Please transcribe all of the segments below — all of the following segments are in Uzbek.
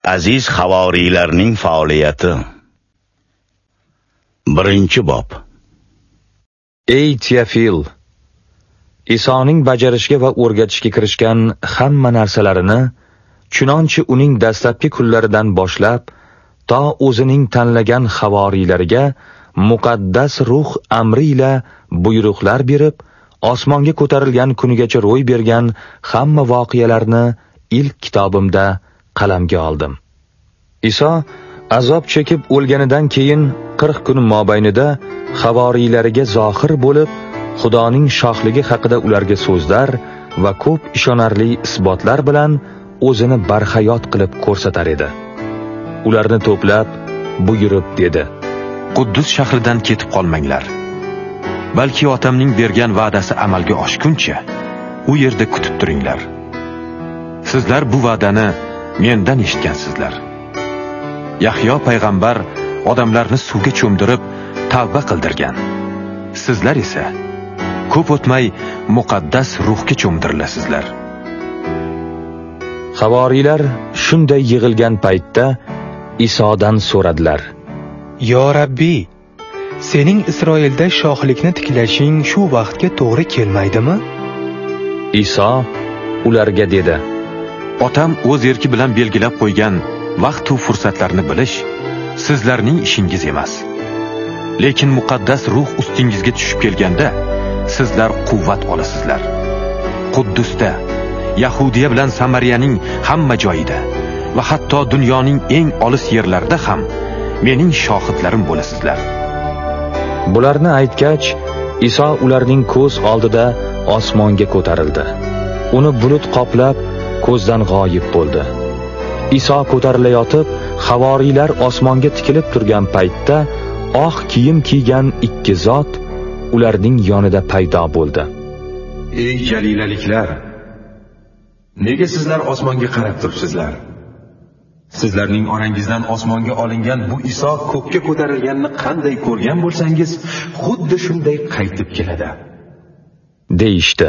Aziz havoriylarning faoliyati. 1-bob. Ey Teofil, Isoning bajarishga va o'rgatishga kirishgan hamma narsalarini, chunonchi uning dastlabki kunlaridan boshlab to o'zining tanlagan havoriylariga muqaddas ruh amri ila buyruqlar berib, osmonga ko'tarilgan kunigacha ro'y bergan hamma voqealarni ilk kitobimda qalamga oldim. Iso azob chekib o'lganidan keyin 40 kun mobaynida havoriylariga zohir bo'lib, Xudoning shohligi haqida ularga so'zlar va ko'p ishonarli isbotlar bilan o'zini barhayot qilib ko'rsatar edi. Ularni to'plab buyurib dedi: Quddus shahridan ketib qolmanglar. Balki otamning bergan va'dasi amalga oshguncha u yerda kutib turinglar. Sizlar bu va'dani mendan eshitgansizlar. Yahyo payg'ambar odamlarni suvga cho'mdirib tavba qildirgan. Sizlar esa ko'p o'tmay muqaddas ruhga cho'mdirilasizlar. Havoriylar shunday yig'ilgan paytda Isodan so'radilar: Yo Rabbiy, sening Isroilda shohlikni tiklashing shu vaqtga to'g'ri kelmaydimi? Iso ularga dedi: Otam o'z erki bilan belgilab qo'ygan vaqt va fursatlarni bilish sizlarning ishingiz emas. Lekin muqaddas ruh ustingizga tushib kelganda sizlar quvvat olasizlar. Quddusda, Yahudiya bilan Samariyaning hamma joyida va hatto dunyoning eng olis yerlarida ham mening shohidlarim bo'lasizlar. Bularni aytgach, Iso ularning ko'z oldida osmonga ko'tarildi. Uni bulut qoplab ko'zdan g'oyib bo'ldi. Iso ko'tarilayotib, havoriylar osmonga tikilib turgan paytda oq kiyim kiygan ikki zot ularning yonida paydo bo'ldi. Ey jalilaliklar, nega sizlar osmonga qarab turibsizlar? Sizlarning orangizdan osmonga olingan bu Iso ko'kka ko'tarilganini qanday ko'rgan bo'lsangiz, xuddi shunday qaytib keladi, deyishdi.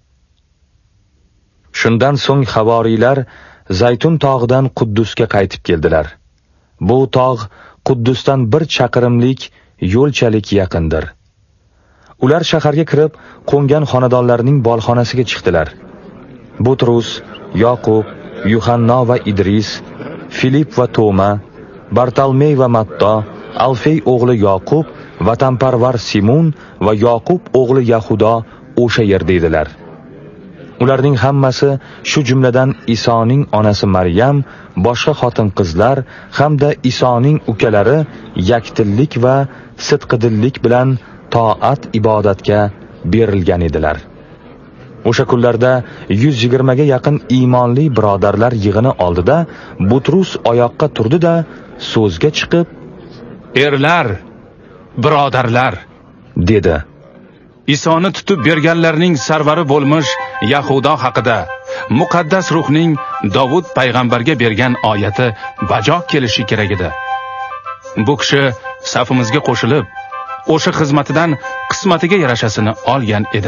Shundan so'ng havoriylar Zaytun tog'idan Quddusga qaytib keldilar. Bu tog' Quddusdan 1 chaqirimlik yo'lchalik yaqindir. Ular shaharga kirib, qo'ngan xonadonlarning bolxonasiga chiqdilar. Butrus, Yoqub, Yuhanna va Idris, Filip va Toma, Bartalmey va Matto, Alfey o'g'li Yoqub, vatanparvar Simon va Yoqub o'g'li Yahudo o'sha yerda edilar. Ularning hammasi, shu jumladan Isoning onasi Maryam, boshqa xotin-qizlar hamda Isoning ukalari yakdillik va sidqidillik bilan toat ibodatga berilgan edilar. O'sha kunlarda 120 ga yaqin iymonli birodarlar yig'ini oldida Butrus oyoqqa turdi da so'zga chiqib: "Erlar, birodarlar", dedi. Isoni tutib berganlarning sarvari bo'lmish Yahudo haqida muqaddas ruhning Davud payg'ambarga bergan oyati bajo kelishi kerak edi. Bu kishi safimizga qo'shilib, o'sha xizmatidan qismatiga yarashasini olgan edi.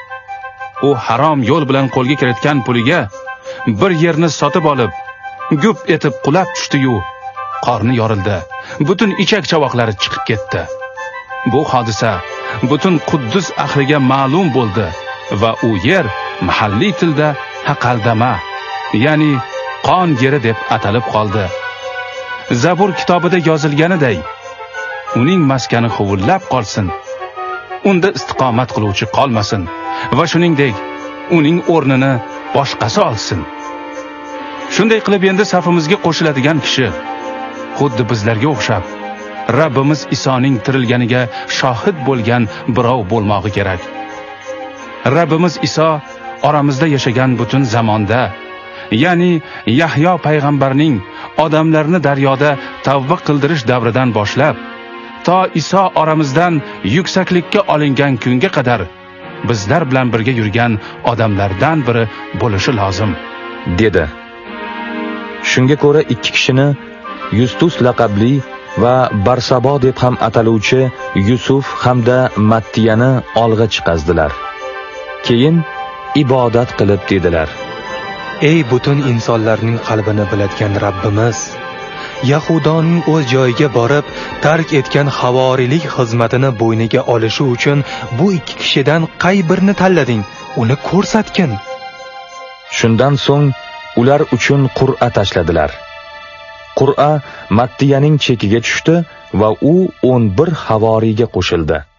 U harom yo'l bilan qo'lga kiritgan puliga bir yerni sotib olib, gup etib qulab tushdi-yu, qorni yorildi. Butun ichak-chavoqlari chiqib ketdi. Bu hodisa butun Quddus ahliga ma'lum bo'ldi va u yer mahalliy tilda Haqaldama, ya'ni qon yeri deb atalib qoldi. Zabur kitobida yozilganiday, uning maskani huvullab qolsin, unda istiqomat qiluvchi qolmasin va shuningdek uning o'rnini boshqasi olsin. Shunday qilib endi safimizga qo'shiladigan kishi xuddi bizlarga o'xshab Rabbimiz Isoning tirilganiga shohid bo'lgan birov bo'lmog'i kerak. Rabbimiz Iso oramizda yashagan butun zamonda, ya'ni Yahyo payg'ambarning odamlarni daryoda tavba qildirish davridan boshlab to Iso oramizdan yuksaklikka olingan kunga qadar bizlar bilan birga yurgan odamlardan biri bo'lishi lozim, dedi. Shunga ko'ra ikki kishini Yustus laqabli va Barsabo deb ham ataluvchi Yusuf hamda Mattiyani olg'a chiqazdilar. Keyin ibodat qilib dedilar: Ey butun insonlarning qalbini biladigan Rabbimiz, Yahudoning o'z joyiga borib, tark etgan havoriylik xizmatini bo'yniga olishi uchun bu ikki kishidan qay birini tanlading? Uni ko'rsatgin. Shundan so'ng ular uchun qur'a tashladilar. Qur'a Mattiyaning chekiga tushdi va u 11 havoriyga qo'shildi.